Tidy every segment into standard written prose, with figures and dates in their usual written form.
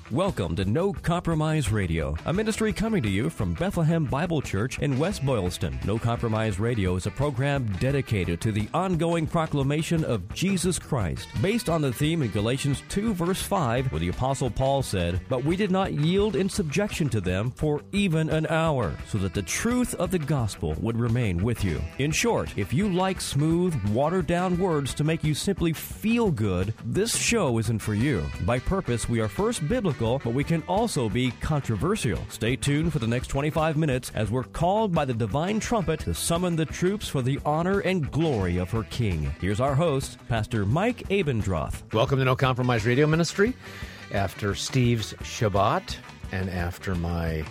Welcome to No Compromise Radio, a ministry coming to you from Bethlehem Bible Church in West Boylston. No Compromise Radio is a program dedicated to the ongoing proclamation of Jesus Christ, based on the theme in Galatians 2, verse 5, where the Apostle Paul said, "But we did not yield in subjection to them for even an hour, so that the truth of the gospel would remain with you." In short, if you like smooth, watered-down words to make you simply feel good, this show isn't for you. By purpose, we are first biblical, but we can also be controversial. Stay tuned for the next 25 minutes as we're called by the divine trumpet to summon the troops for the honor and glory of her King. Here's our host, Pastor Mike Abendroth. Welcome to No Compromise Radio Ministry. After Steve's Shabbat and after my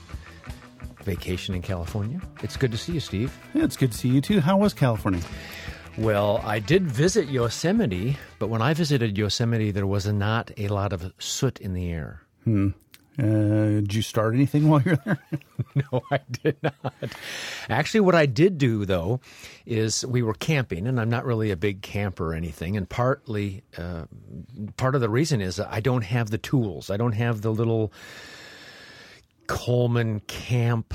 vacation in California, it's good to see you, Steve. Yeah, it's good to see you too. How was California? Well, I did visit Yosemite, but when I visited Yosemite, there was not a lot of soot in the air. Did you start anything while you're there? No, I did not. Actually, what I did do, though, is we were camping, and I'm not really a big camper or anything, and part of the reason is I don't have the tools. I don't have the little Coleman camp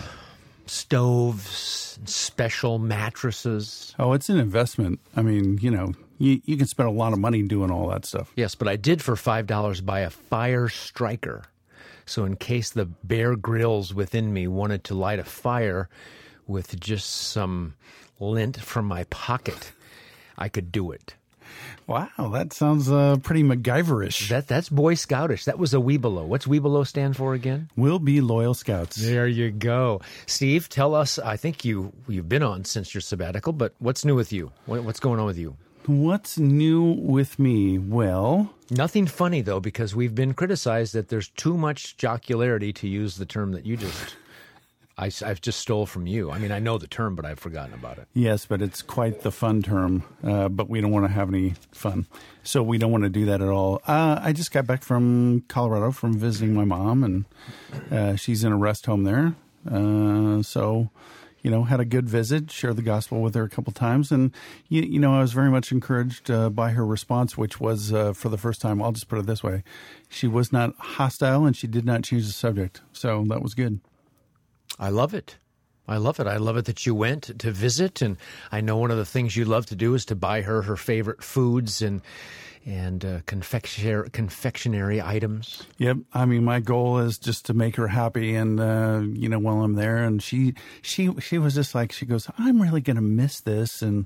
stoves, special mattresses. Oh, it's an investment. I mean, you can spend a lot of money doing all that stuff. Yes, but I did for $5 buy a fire striker. So in case the Bear Grylls within me wanted to light a fire with just some lint from my pocket, I could do it. Wow, that sounds pretty MacGyverish. That's Boy Scoutish. That was a Weebelo. What's Weebelo stand for again? We'll be loyal scouts. There you go. Steve, tell us, I think you've been on since your sabbatical, but what's new with you? What's going on with you? What's new with me? Well, nothing funny, though, because we've been criticized that there's too much jocularity, to use the term that you just... I've just stole from you. I mean, I know the term, but I've forgotten about it. Yes, but it's quite the fun term, but we don't want to have any fun. So we don't want to do that at all. I just got back from Colorado from visiting my mom, and she's in a rest home there. So, had a good visit, shared the gospel with her a couple times. And, I was very much encouraged by her response, which was, for the first time, I'll just put it this way, she was not hostile and she did not change the subject. So that was good. I love it. I love it. I love it that you went to visit, and I know one of the things you love to do is to buy her favorite foods and confectionery items. Yep. I mean, my goal is just to make her happy, and while I'm there, and she was just like, she goes, "I'm really going to miss this," and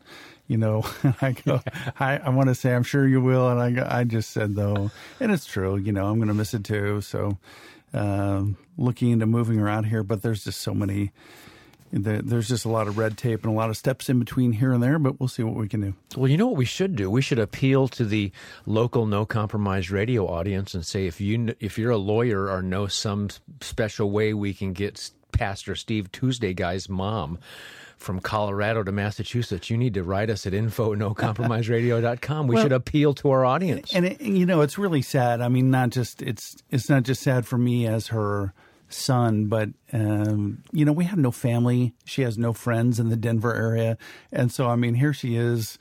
I go, I want to say, "I'm sure you will," and I just said though, and it's true. I'm going to miss it too. So. Looking into moving her out here, but there's just so many, there's just a lot of red tape and a lot of steps in between here and there, but we'll see what we can do. Well, you know what we should do? We should appeal to the local No Compromise Radio audience and say, if you're a lawyer or know some special way we can get Pastor Steve Tuesday Guy's mom from Colorado to Massachusetts, you need to write us at info@nocompromiseradio.com. We should appeal to our audience. And it's really sad. I mean, it's not just sad for me as her son, but we have no family. She has no friends in the Denver area, and so I mean, here she is,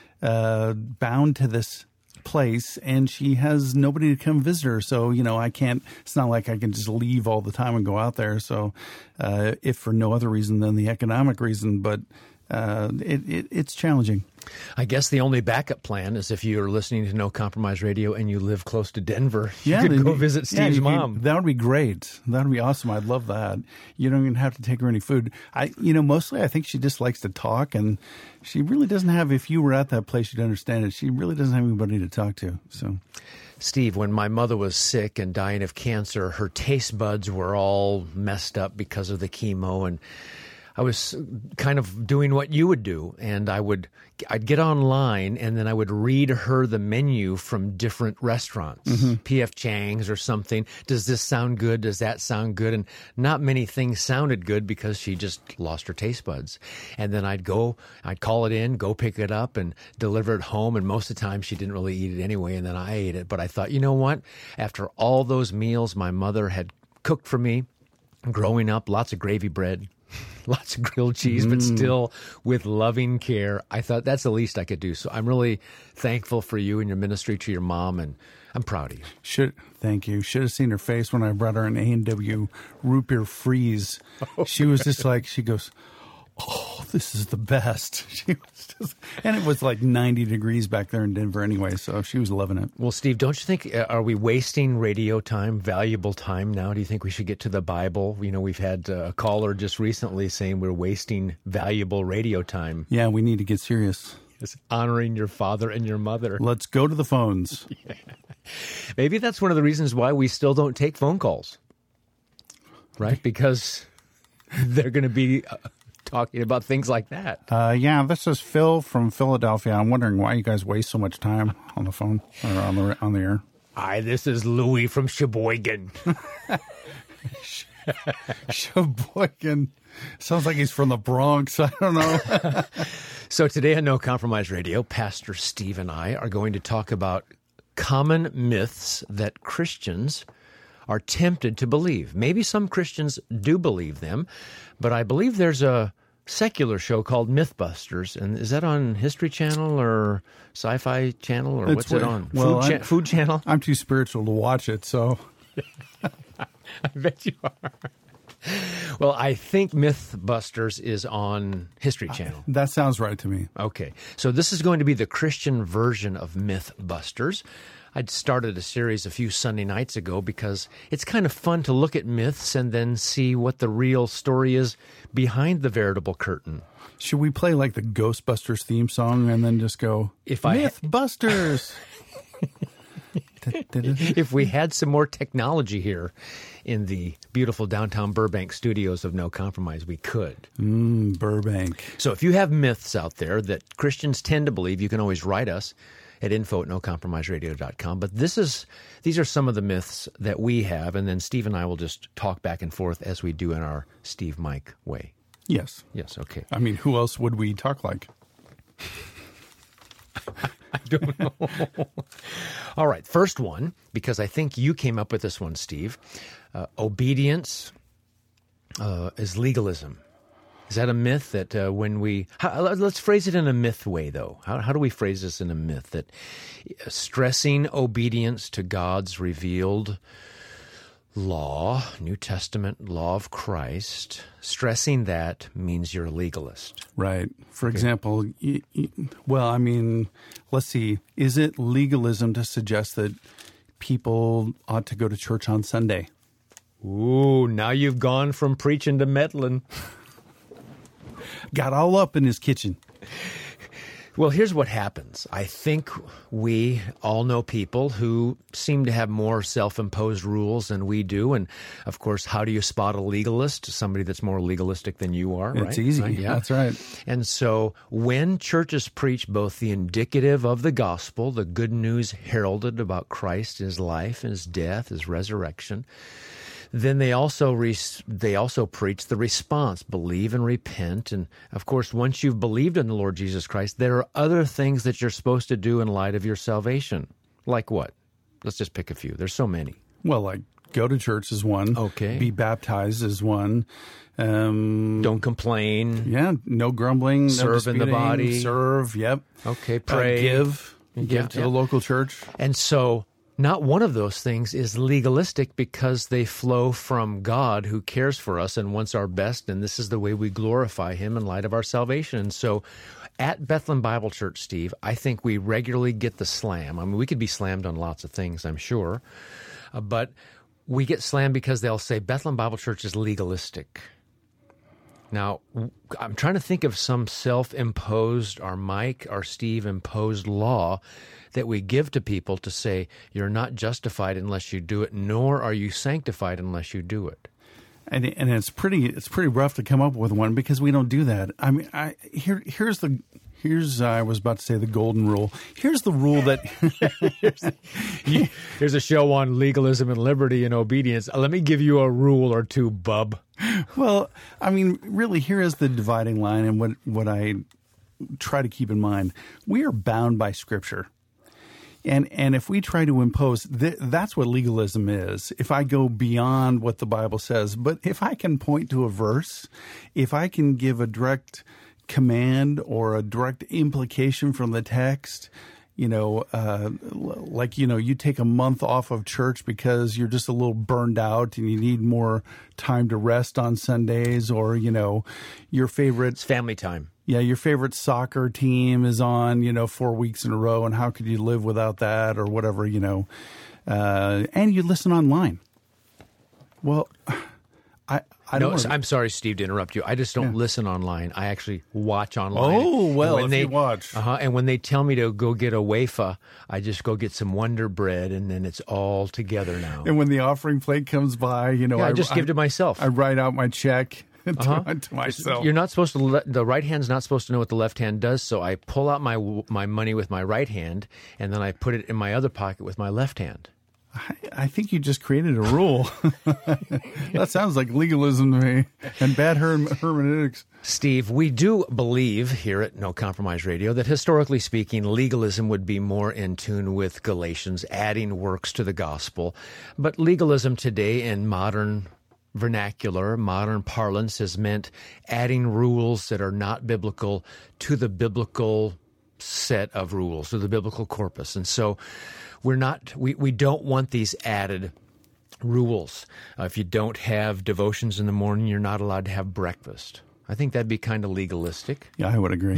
bound to this place, and she has nobody to come visit her. So, I can't, it's not like I can just leave all the time and go out there. So, if for no other reason than the economic reason, but it's challenging. I guess the only backup plan is if you're listening to No Compromise Radio and you live close to Denver, you could go visit Steve's mom. That would be great. That would be awesome. I'd love that. You don't even have to take her any food. Mostly I think she just likes to talk, and she really doesn't have, if you were at that place, you'd understand it. She really doesn't have anybody to talk to. So, Steve, when my mother was sick and dying of cancer, her taste buds were all messed up because of the chemo, and I was kind of doing what you would do, and I'd get online, and then I would read her the menu from different restaurants, P.F. Chang's or something. Does this sound good? Does that sound good? And not many things sounded good because she just lost her taste buds. And then I'd call it in, go pick it up, and deliver it home. And most of the time, she didn't really eat it anyway, and then I ate it. But I thought, you know what? After all those meals my mother had cooked for me growing up, lots of gravy bread, lots of grilled cheese, but still with loving care. I thought that's the least I could do. So I'm really thankful for you and your ministry to your mom. And I'm proud of you. Thank you. Should have seen her face when I brought her an A&W root beer freeze. She was just like, she goes, "Oh, this is the best." She was just, and it was like 90 degrees back there in Denver anyway, so she was loving it. Well, Steve, don't you think, are we wasting radio time, valuable time now? Do you think we should get to the Bible? You know, we've had a caller just recently saying we're wasting valuable radio time. Yeah, we need to get serious. It's honoring your father and your mother. Let's go to the phones. Yeah. Maybe that's one of the reasons why we still don't take phone calls, right? Because they're going to be talking about things like that. Yeah, this is Phil from Philadelphia. I'm wondering why you guys waste so much time on the phone or on the air. Hi, this is Louis from Sheboygan. Sheboygan. Sounds like he's from the Bronx. I don't know. So today on No Compromise Radio, Pastor Steve and I are going to talk about common myths that Christians are tempted to believe. Maybe some Christians do believe them, but I believe there's a secular show called Mythbusters, and is that on History Channel or Sci-Fi Channel, or what's it on? Well, Food Channel? I'm too spiritual to watch it, so... I bet you are. Well, I think Mythbusters is on History Channel. That sounds right to me. Okay. So this is going to be the Christian version of Mythbusters. I'd started a series a few Sunday nights ago because it's kind of fun to look at myths and then see what the real story is behind the veritable curtain. Should we play like the Ghostbusters theme song and then just go, Mythbusters? If we had some more technology here in the beautiful downtown Burbank studios of No Compromise, we could. Burbank. So if you have myths out there that Christians tend to believe, you can always write us at info@nocompromiseradio.com. But these are some of the myths that we have, and then Steve and I will just talk back and forth as we do in our Steve Mike way. Yes. Yes, okay. I mean, who else would we talk like? I don't know. All right, first one, because I think you came up with this one, Steve. Obedience is legalism. Is that a myth that when we... let's phrase it in a myth way, though. How do we phrase this in a myth? That stressing obedience to God's revealed law, New Testament law of Christ, stressing that means you're a legalist. Right. For example, well, I mean, let's see. Is it legalism to suggest that people ought to go to church on Sunday? Ooh, now you've gone from preaching to meddling. Got all up in his kitchen. Well, here's what happens. I think we all know people who seem to have more self-imposed rules than we do. And, of course, how do you spot a legalist? Somebody that's more legalistic than you are, right? It's easy. Right? Yeah. That's right. And so when churches preach both the indicative of the gospel, the good news heralded about Christ, his life, his death, his resurrection, then they also preach the response, believe and repent. And, of course, once you've believed in the Lord Jesus Christ, there are other things that you're supposed to do in light of your salvation. Like what? Let's just pick a few. There's so many. Well, like go to church is one. Okay. Be baptized is one. Don't complain. Yeah, no grumbling. Serve no in the body. Serve, yep. Okay, pray. Give to the local church. And so... not one of those things is legalistic because they flow from God who cares for us and wants our best, and this is the way we glorify him in light of our salvation. And so at Bethlehem Bible Church, Steve, I think we regularly get the slam. I mean, we could be slammed on lots of things, I'm sure, but we get slammed because they'll say Bethlehem Bible Church is legalistic. Now, I'm trying to think of some self-imposed or Mike or Steve imposed law that we give to people to say, you're not justified unless you do it, nor are you sanctified unless you do it. And it's pretty rough to come up with one because we don't do that. I mean, here's I was about to say the golden rule. Here's the rule that here's a show on legalism and liberty and obedience. Let me give you a rule or two, bub. Well, I mean, really, here is the dividing line, and what I try to keep in mind. We are bound by Scripture. And if we try to impose, that's what legalism is. If I go beyond what the Bible says, but if I can point to a verse, if I can give a direct command or a direct implication from the text, you take a month off of church because you're just a little burned out and you need more time to rest on Sundays, or, your favorite... It's family time. Yeah, your favorite soccer team is on, 4 weeks in a row, and how could you live without that, or whatever, and you listen online. Well, I'm sorry, Steve, to interrupt you. I just don't listen online. I actually watch online. Oh, well, if you watch. And when they tell me to go get a wafer, I just go get some Wonder Bread, and then it's all together now. And when the offering plate comes by, I just give to myself. I write out my check to myself. You're not supposed to. The right hand's not supposed to know what the left hand does. So I pull out my money with my right hand, and then I put it in my other pocket with my left hand. I think you just created a rule. That sounds like legalism to me, and bad hermeneutics. Steve, we do believe here at No Compromise Radio that historically speaking, legalism would be more in tune with Galatians, adding works to the gospel. But legalism today in modern vernacular, modern parlance, has meant adding rules that are not biblical to the biblical set of rules, to the biblical corpus. And so we don't want these added rules. If you don't have devotions in the morning, you're not allowed to have breakfast. I think that'd be kind of legalistic. Yeah, I would agree.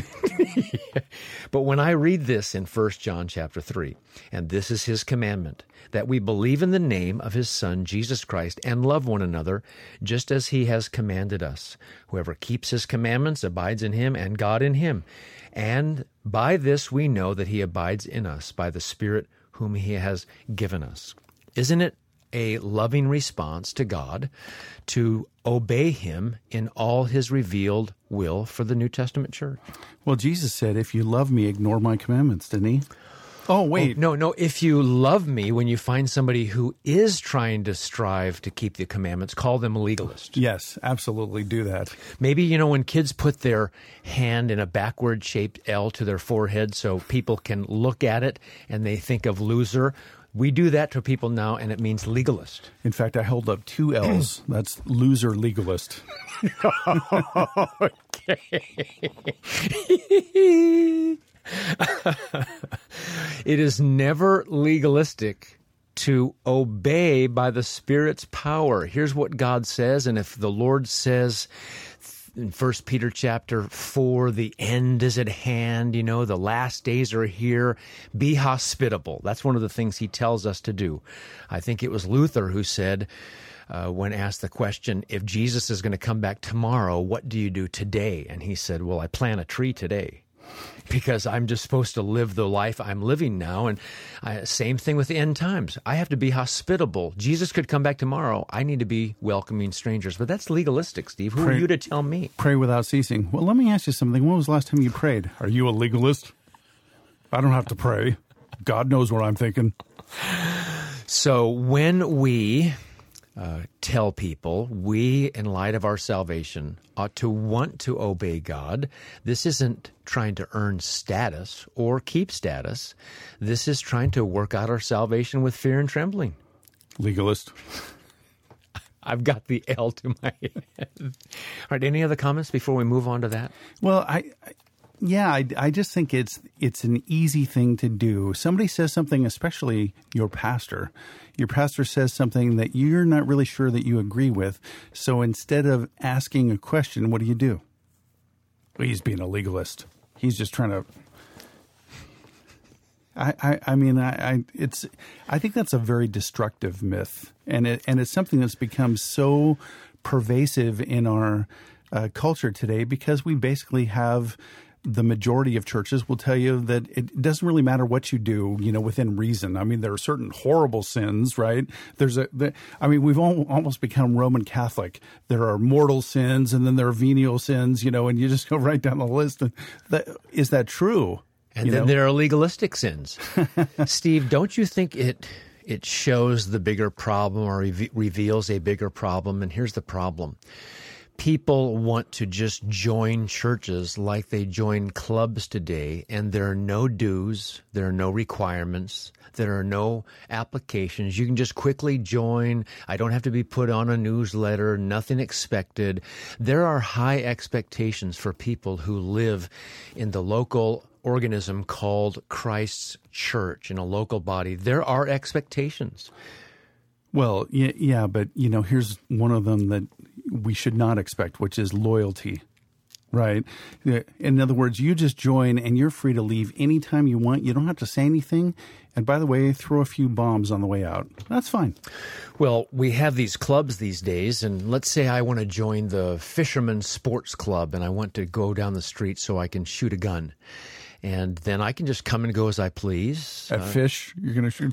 But when I read this in 1 John chapter 3, and this is his commandment, that we believe in the name of his Son, Jesus Christ, and love one another, just as he has commanded us. Whoever keeps his commandments abides in him, and God in him. And by this we know that he abides in us, by the Spirit whom he has given us. Isn't it a loving response to God to obey him in all his revealed will for the New Testament church? Well, Jesus said, if you love me, ignore my commandments, didn't he? Oh, wait. No. If you love me, when you find somebody who is trying to strive to keep the commandments, call them a legalist. Yes, absolutely do that. Maybe, when kids put their hand in a backward-shaped L to their forehead so people can look at it and they think of loser, we do that to people now, and it means legalist. In fact, I held up 2 L's. That's loser legalist. Okay. It is never legalistic to obey by the Spirit's power. Here's what God says, and if the Lord says in 1 Peter chapter 4, the end is at hand, the last days are here, be hospitable. That's one of the things he tells us to do. I think it was Luther who said, when asked the question, if Jesus is going to come back tomorrow, what do you do today? And he said, well, I plant a tree today. Because I'm just supposed to live the life I'm living now. And same thing with the end times. I have to be hospitable. Jesus could come back tomorrow. I need to be welcoming strangers. But that's legalistic, Steve. Who are you to tell me? Pray without ceasing. Well, let me ask you something. When was the last time you prayed? Are you a legalist? I don't have to pray. God knows what I'm thinking. So when we tell people we, in light of our salvation, ought to want to obey God, this isn't trying to earn status or keep status. This is trying to work out our salvation with fear and trembling. Legalist. I've got the L to my head. All right, any other comments before we move on to that? Well, I just think it's an easy thing to do. Somebody says something, especially your pastor. Your pastor says something that you're not really sure that you agree with. So instead of asking a question, what do? Well, he's being a legalist. He's just trying to. I think that's a very destructive myth, and it's something that's become so pervasive in our culture today because we basically have. The majority of churches will tell you that it doesn't really matter what you do, within reason. I mean, there are certain horrible sins, right? We've almost become Roman Catholic. There are mortal sins, and then there are venial sins, and you just go right down the list. And is that true? And then there are legalistic sins. Steve, don't you think it shows the bigger problem or reveals a bigger problem? And here's the problem. people want to just join churches like they join clubs today, and there are no dues, there are no requirements, there are no applications. You can just quickly join. I don't have to be put on a newsletter, nothing expected. There are high expectations for people who live in the local organism called Christ's Church, in a local body. There are expectations. Well, yeah, but, here's one of them that we should not expect, which is loyalty, right? In other words, you just join and you're free to leave anytime you want. You don't have to say anything. And by the way, throw a few bombs on the way out. That's fine. Well, we have these clubs these days, and let's say I want to join the Fisherman's Sports Club, and I want to go down the street so I can shoot a gun. And then I can just come and go as I please. At fish, you're going to shoot?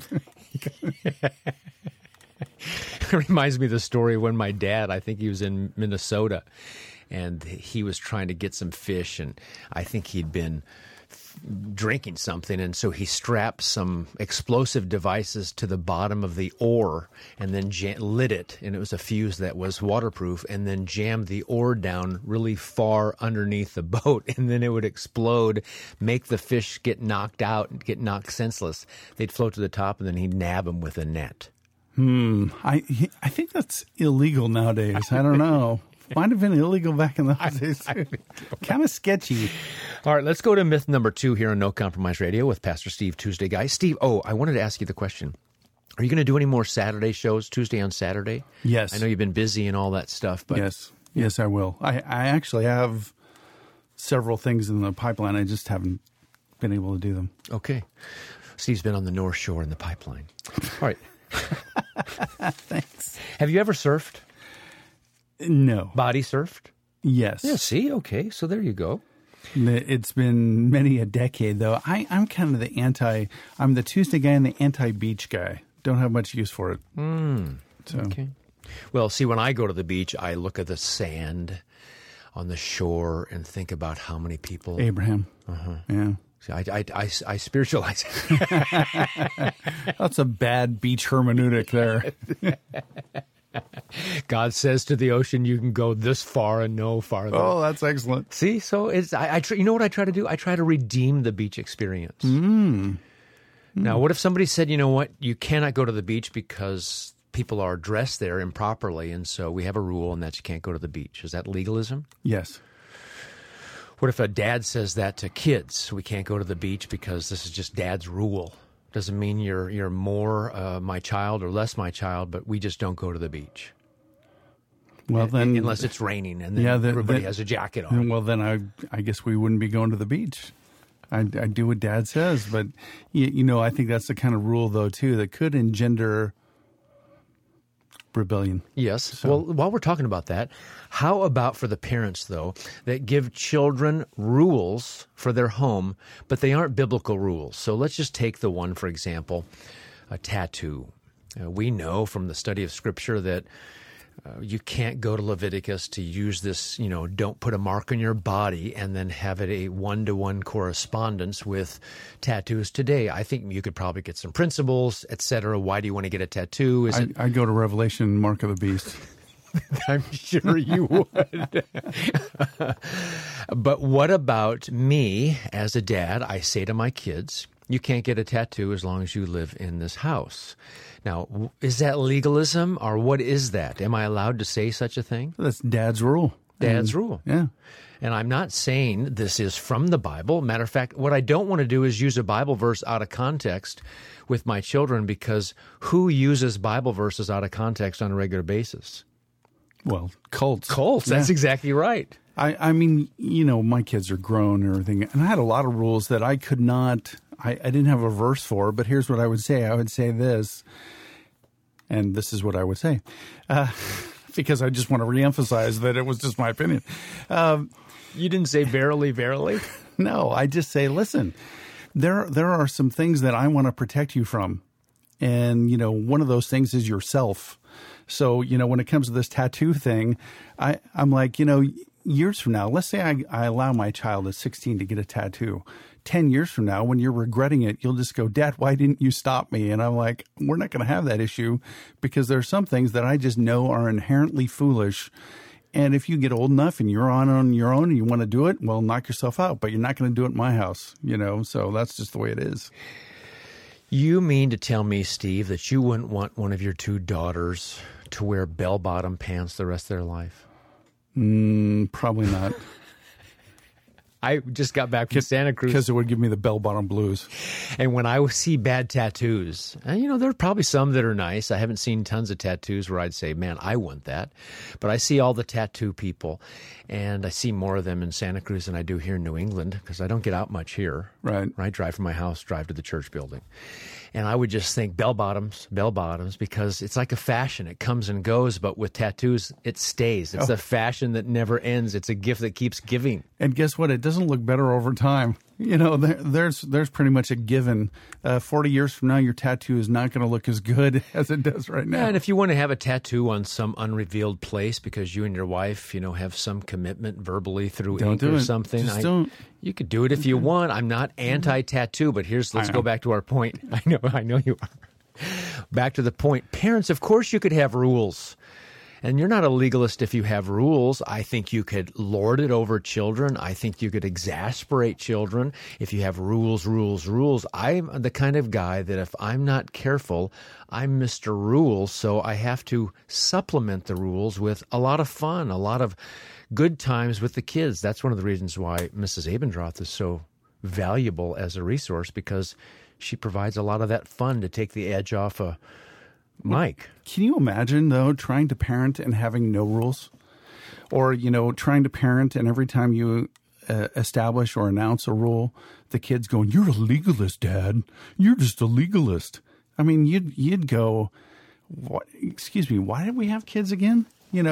It reminds me of the story when my dad, I think he was in Minnesota, and he was trying to get some fish, and I think he'd been drinking something, and so he strapped some explosive devices to the bottom of the oar and then lit it, and it was a fuse that was waterproof, and then jammed the oar down really far underneath the boat, and then it would explode, make the fish get knocked out, get knocked senseless. They'd float to the top, and then he'd nab them with a net. I think that's illegal nowadays. I don't know. Might have been illegal back in those days. Kind of sketchy. All right, let's go to myth number 2 here on No Compromise Radio with Pastor Steve Tuesday Guy. Steve, I wanted to ask you the question. Are you going to do any more Saturday shows, Tuesday on Saturday? Yes. I know you've been busy and all that stuff. But Yes, I will. I actually have several things in the pipeline. I just haven't been able to do them. Okay. Steve's been on the North Shore in the pipeline. All right. Thanks. Have you ever surfed? No. Body surfed? Yes. Yeah, see? Okay, so there you go. It's been many a decade, though. I'm kind of I'm the Tuesday guy and the anti-beach guy. Don't have much use for it. Okay. Well, see, when I go to the beach, I look at the sand on the shore and think about how many people... Abraham. Yeah. See, I spiritualize it. That's a bad beach hermeneutic there. God says to the ocean, you can go this far and no farther. Oh, that's excellent. See, so you know what I try to do? I try to redeem the beach experience. Now, what if somebody said, you know what, you cannot go to the beach because people are dressed there improperly, and so we have a rule, and that you can't go to the beach. Is that legalism? Yes. What if a dad says that to kids? We can't go to the beach because this is just dad's rule. Doesn't mean you're more my child or less my child, but we just don't go to the beach. Well, then, unless it's raining and then everybody has a jacket on. Well, then I guess we wouldn't be going to the beach. I do what Dad says, but I think that's the kind of rule, though, too, that could engender rebellion. Yes. So. Well, while we're talking about that, how about for the parents, though, that give children rules for their home, but they aren't biblical rules? So let's just take the one, for example, a tattoo. We know from the study of Scripture that you can't go to Leviticus to use this, don't put a mark on your body and then have it a one-to-one correspondence with tattoos today. I think you could probably get some principles, etc. Why do you want to get a tattoo? I go to Revelation, Mark of the Beast. I'm sure you would. But what about me as a dad? I say to my kids, you can't get a tattoo as long as you live in this house. Now, is that legalism, or what is that? Am I allowed to say such a thing? That's Dad's rule. Dad's rule. Yeah. And I'm not saying this is from the Bible. Matter of fact, what I don't want to do is use a Bible verse out of context with my children, because who uses Bible verses out of context on a regular basis? Well, cults. Cults, that's exactly right. I mean, my kids are grown and everything, and I had a lot of rules that I could not, I didn't have a verse for, but here's what I would say. I would say this, and this is what I would say, because I just want to reemphasize that it was just my opinion. You didn't say verily, verily? No, I just say, listen, there are some things that I want to protect you from, and, one of those things is yourself. So, when it comes to this tattoo thing, I'm like, years from now, let's say I allow my child at 16 to get a tattoo. 10 years from now, when you're regretting it, you'll just go, Dad, why didn't you stop me? And I'm like, we're not going to have that issue, because there are some things that I just know are inherently foolish. And if you get old enough and you're on your own and you want to do it, well, knock yourself out. But you're not going to do it in my house, So that's just the way it is. You mean to tell me, Steve, that you wouldn't want one of your two daughters to wear bell-bottom pants the rest of their life? Probably not. I just got back from Santa Cruz. Because it would give me the bell-bottom blues. And when I see bad tattoos, and there are probably some that are nice. I haven't seen tons of tattoos where I'd say, man, I want that. But I see all the tattoo people, and I see more of them in Santa Cruz than I do here in New England because I don't get out much here. Right. I drive from my house, drive to the church building. And I would just think bell bottoms, because it's like a fashion. It comes and goes, but with tattoos, it stays. It's a fashion that never ends. It's a gift that keeps giving. And guess what? It doesn't look better over time. There's pretty much a given. 40 years from now, your tattoo is not going to look as good as it does right now. Yeah, and if you want to have a tattoo on some unrevealed place because you and your wife, have some commitment verbally through ink or something, don't. You could do it if you want. I'm not anti-tattoo, but let's go back to our point. I know you are. Back to the point. Parents, of course you could have rules. And you're not a legalist if you have rules. I think you could lord it over children. I think you could exasperate children if you have rules. I'm the kind of guy that if I'm not careful, I'm Mr. Rules. So I have to supplement the rules with a lot of fun, a lot of good times with the kids. That's one of the reasons why Mrs. Abendroth is so valuable as a resource, because she provides a lot of that fun to take the edge off Mike. Can you imagine, though, trying to parent and having no rules? Or, trying to parent and every time you establish or announce a rule, the kid's going, "You're a legalist, Dad. You're just a legalist." I mean, you'd go, "What? Excuse me, why did we have kids again?"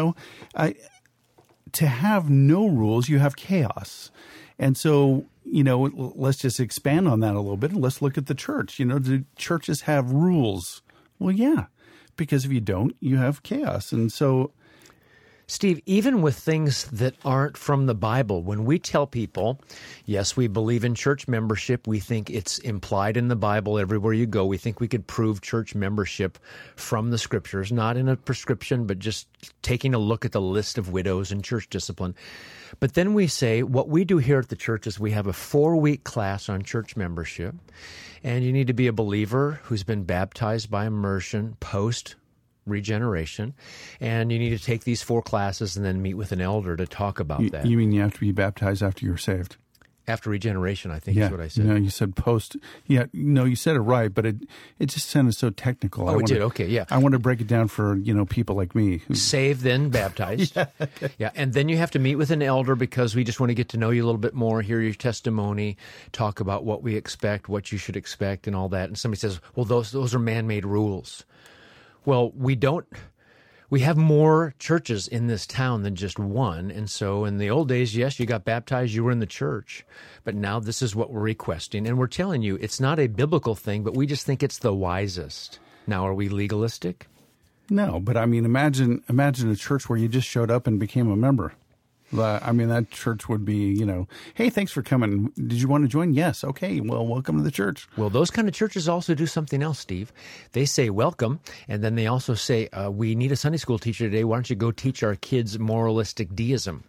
To have no rules, you have chaos. And so, let's just expand on that a little bit and let's look at the church. Do churches have rules? Well, yeah, because if you don't, you have chaos. And so, Steve, even with things that aren't from the Bible, when we tell people, yes, we believe in church membership, we think it's implied in the Bible everywhere you go. We think we could prove church membership from the Scriptures, not in a prescription, but just taking a look at the list of widows and church discipline. But then we say, what we do here at the church is we have a 4-week class on church membership, and you need to be a believer who's been baptized by immersion post-regeneration, and you need to take these 4 classes and then meet with an elder to talk about that. You mean you have to be baptized after you're saved? After regeneration, I think is what I said. No, you said post. Yeah, no, you said it right, but it just sounded so technical. Oh, it did? Okay, yeah. I want to break it down for, people like me. Saved, then baptized. Yeah, and then you have to meet with an elder because we just want to get to know you a little bit more, hear your testimony, talk about what we expect, what you should expect, and all that. And somebody says, well, those are man-made rules. Well, we have more churches in this town than just one. And so in the old days, yes, you got baptized, you were in the church. But now this is what we're requesting. And we're telling you, it's not a biblical thing, but we just think it's the wisest. Now, are we legalistic? No, but I mean, imagine a church where you just showed up and became a member. That church would be, hey, thanks for coming. Did you want to join? Yes. Okay. Well, welcome to the church. Well, those kind of churches also do something else, Steve. They say welcome, and then they also say, we need a Sunday school teacher today. Why don't you go teach our kids moralistic deism?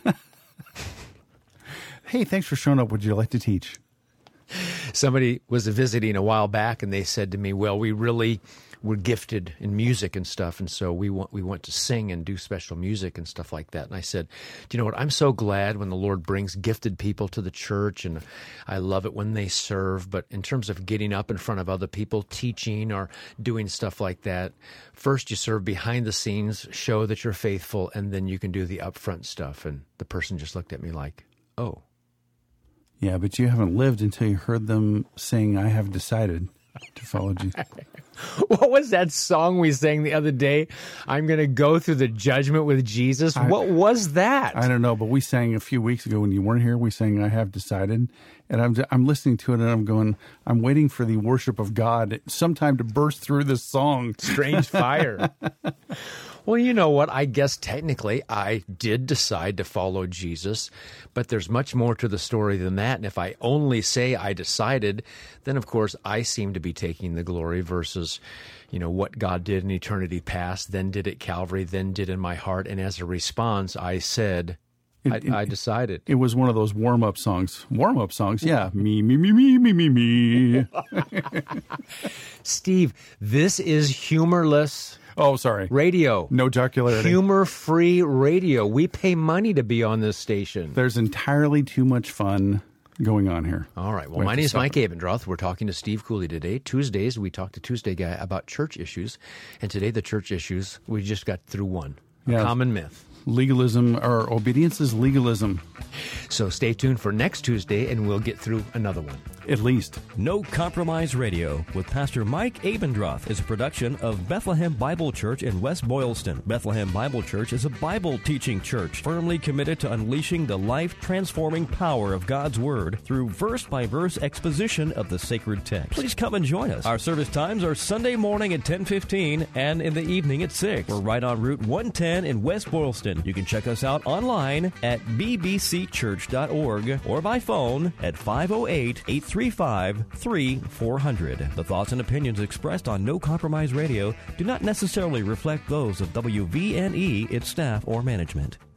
Hey, thanks for showing up. Would you like to teach? Somebody was visiting a while back, and they said to me, well, we really were gifted in music and stuff, and so we want to sing and do special music and stuff like that. And I said, do you know what? I'm so glad when the Lord brings gifted people to the church, and I love it when they serve. But in terms of getting up in front of other people, teaching or doing stuff like that, first you serve behind the scenes, show that you're faithful, and then you can do the upfront stuff. And the person just looked at me like, oh. Yeah, but you haven't lived until you heard them sing, "I have decided to follow Jesus." What was that song we sang the other day? I'm going to go through the judgment with Jesus. What was that? I don't know, but we sang a few weeks ago when you weren't here. We sang "I have decided," and I'm listening to it and I'm going, I'm waiting for the worship of God sometime to burst through this song. Strange fire. Well, you know what? I guess technically I did decide to follow Jesus, but there's much more to the story than that. And if I only say I decided, then of course I seem to be taking the glory versus, what God did in eternity past, then did at Calvary, then did in my heart. And as a response, I said, I decided. It was one of those warm-up songs. Warm-up songs, yeah. Me, me, me, me, me, me, me. Steve, this is humorless. Oh, sorry. Radio. No jocularity. Humor-free radio. We pay money to be on this station. There's entirely too much fun going on here. All right. Well, my name is Mike Abendroth. We're talking to Steve Cooley today. Tuesdays, we talk to Tuesday Guy about church issues. And today, the church issues, we just got through one. A common myth. Legalism, or obedience is legalism. So stay tuned for next Tuesday, and we'll get through another one. At least. No Compromise Radio with Pastor Mike Abendroth is a production of Bethlehem Bible Church in West Boylston. Bethlehem Bible Church is a Bible teaching church firmly committed to unleashing the life-transforming power of God's Word through verse-by-verse exposition of the sacred text. Please come and join us. Our service times are Sunday morning at 10:15 and in the evening at 6. We're right on Route 110 in West Boylston. You can check us out online at bbcchurch.org or by phone at 508-835-3400. The thoughts and opinions expressed on No Compromise Radio do not necessarily reflect those of WVNE, its staff, or management.